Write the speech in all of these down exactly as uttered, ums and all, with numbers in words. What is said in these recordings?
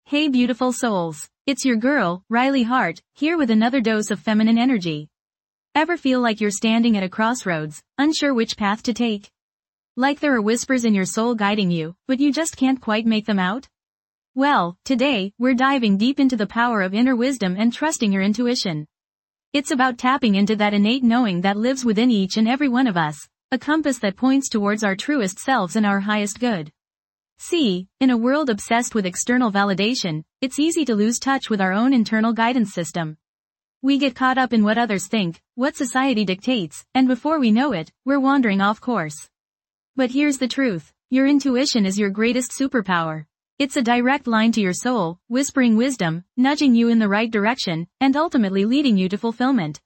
Hey beautiful souls, it's your girl, Riley Hart, here with another dose of feminine energy. Ever feel like you're standing at a crossroads, unsure which path to take? Like there are whispers in your soul guiding you, but you just can't quite make them out? Well, today, we're diving deep into the power of inner wisdom and trusting your intuition. It's about tapping into that innate knowing that lives within each and every one of us, a compass that points towards our truest selves and our highest good. See, in a world obsessed with external validation, it's easy to lose touch with our own internal guidance system. We get caught up in what others think, what society dictates, and before we know it, we're wandering off course. But here's the truth. Your intuition is your greatest superpower. It's a direct line to your soul, whispering wisdom, nudging you in the right direction, and ultimately leading you to fulfillment.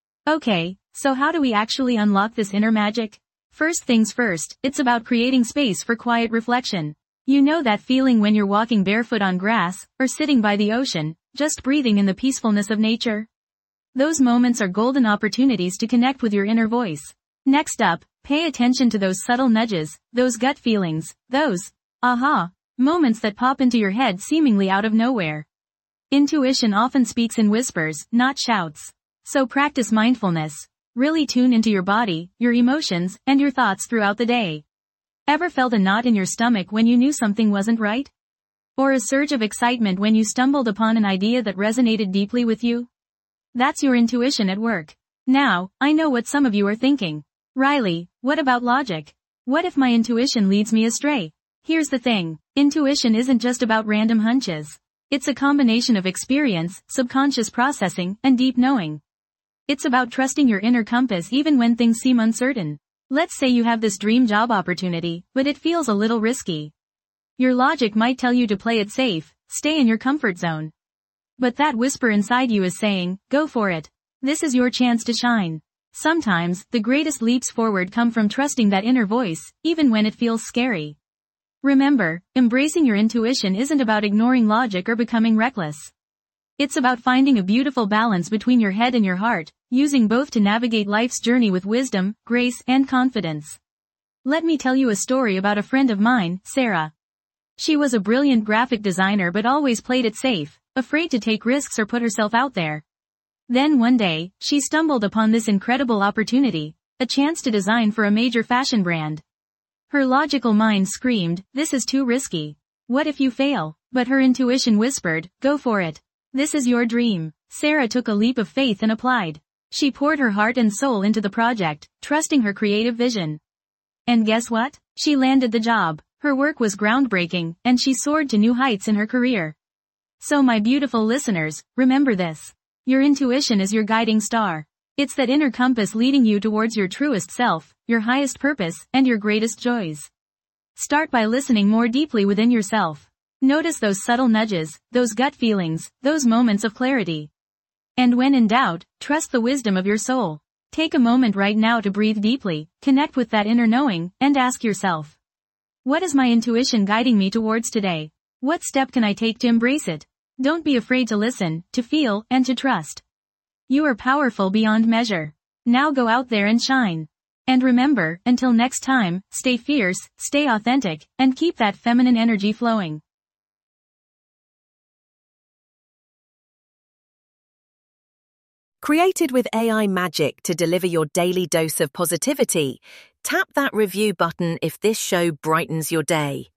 Okay, so how do we actually unlock this inner magic? First things first, it's about creating space for quiet reflection. You know that feeling when you're walking barefoot on grass, or sitting by the ocean, just breathing in the peacefulness of nature? Those moments are golden opportunities to connect with your inner voice. Next up, pay attention to those subtle nudges, those gut feelings, those, aha, moments that pop into your head seemingly out of nowhere. Intuition often speaks in whispers, not shouts. So practice mindfulness. Really tune into your body, your emotions, and your thoughts throughout the day. Ever felt a knot in your stomach when you knew something wasn't right? Or a surge of excitement when you stumbled upon an idea that resonated deeply with you? That's your intuition at work. Now, I know what some of you are thinking. Riley, what about logic? What if my intuition leads me astray? Here's the thing. Intuition isn't just about random hunches. It's a combination of experience, subconscious processing, and deep knowing. It's about trusting your inner compass even when things seem uncertain. Let's say you have this dream job opportunity, but it feels a little risky. Your logic might tell you to play it safe, stay in your comfort zone. But that whisper inside you is saying, go for it. This is your chance to shine. Sometimes, the greatest leaps forward come from trusting that inner voice, even when it feels scary. Remember, embracing your intuition isn't about ignoring logic or becoming reckless. It's about finding a beautiful balance between your head and your heart, using both to navigate life's journey with wisdom, grace, and confidence. Let me tell you a story about a friend of mine, Sarah. She was a brilliant graphic designer but always played it safe, afraid to take risks or put herself out there. Then one day, she stumbled upon this incredible opportunity, a chance to design for a major fashion brand. Her logical mind screamed, this is too risky. What if you fail? But her intuition whispered, go for it. This is your dream. Sarah took a leap of faith and applied. She poured her heart and soul into the project, trusting her creative vision. And guess what? She landed the job. Her work was groundbreaking, and she soared to new heights in her career. So my beautiful listeners, remember this. Your intuition is your guiding star. It's that inner compass leading you towards your truest self, your highest purpose, and your greatest joys. Start by listening more deeply within yourself. Notice those subtle nudges, those gut feelings, those moments of clarity. And when in doubt, trust the wisdom of your soul. Take a moment right now to breathe deeply, connect with that inner knowing, and ask yourself. What is my intuition guiding me towards today? What step can I take to embrace it? Don't be afraid to listen, to feel, and to trust. You are powerful beyond measure. Now go out there and shine. And remember, until next time, stay fierce, stay authentic, and keep that feminine energy flowing. Created with A I magic to deliver your daily dose of positivity, tap that review button if this show brightens your day.